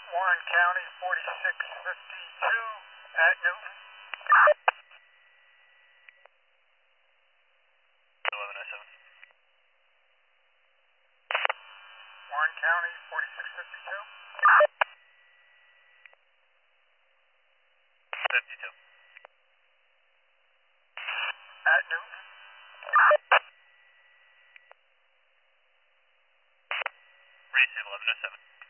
Warren County, 4652 at Newton. 1107. Warren County, 4652. 52. At Newton. Receive 1107.